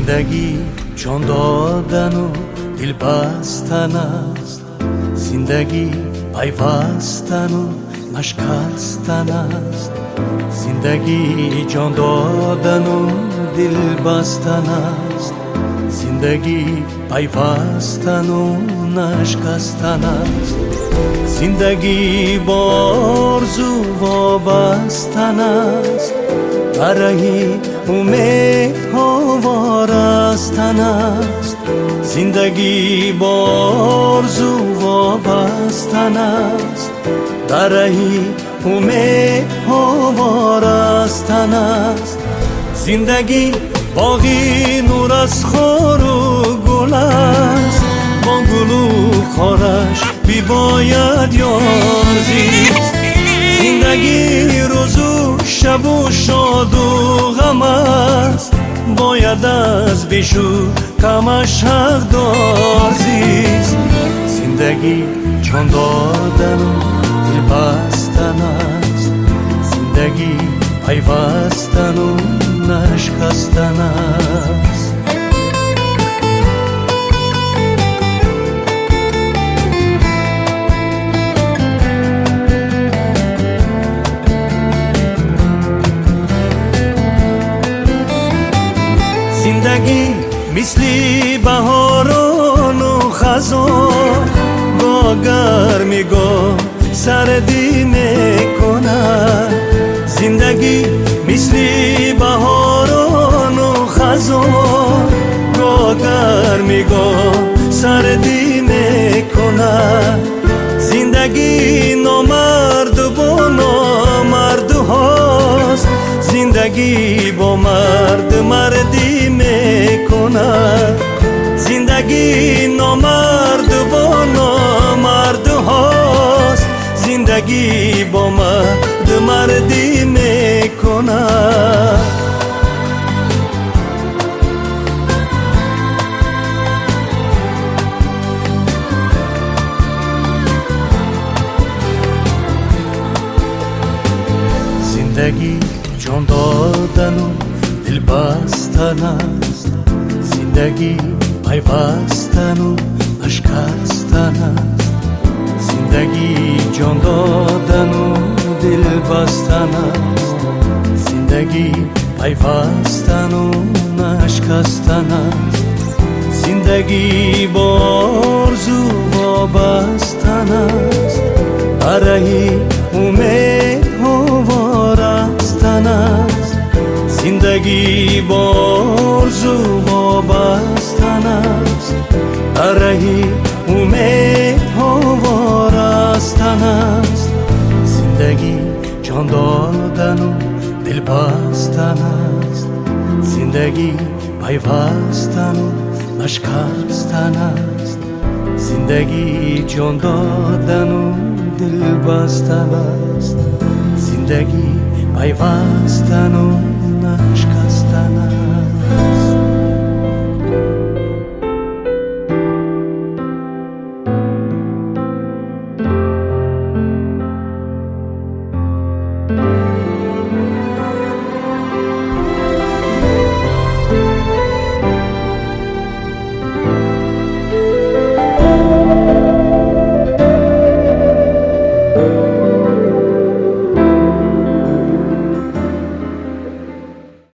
زندگی جان دادن و دل بستن است، زندگی پیوستن و نشکستن است. زندگی جان دادن و دل بستن است، زندگی پیوستن و نشکستن است. زندگی با آرزو وابستن است، برای امیدها وارستن است. زندگی با آرزو وابستن است، برای امیدها وارستن است. زندگی باغی نور از خار و گل است، با گل و خارش بیباید یار زیست. زندگی روز و شب و شاد و غم است، باید از بیش و کمش حقدار زیست. زندگی جان دادن و دل بستن است، زندگی پیوستن و نشکستن است. زندگی مثلی بهاران و خزان، گاه گرمی گاه سردی میکند. زندگی مثلی بهاران و خزان، گاه گرمی گاه سردی میکند. زندگی نامرد با نامرد هاست، زندگی با مرد مردی میکند. زندگی نامرد با نامرد هاست، زندگی با مرد مردی میکند. زندگی جان دادن و دل بستن است، زندگی پیوستن و نشکستن است. زندگی جان دادن و دل بستن است، زندگی پیوستن و نشکستن است. زندگی با آرزو وابستن است، برای امیدها وارستن است. زندگی با آرزو وابستن است، برای امیدها وارستن است. زندگی جان دادن و دل بستن است، زندگی پیوستن و نشکستن است. زندگی جان دادن و دل بستن است، زندگی پیوستن و نشکستن.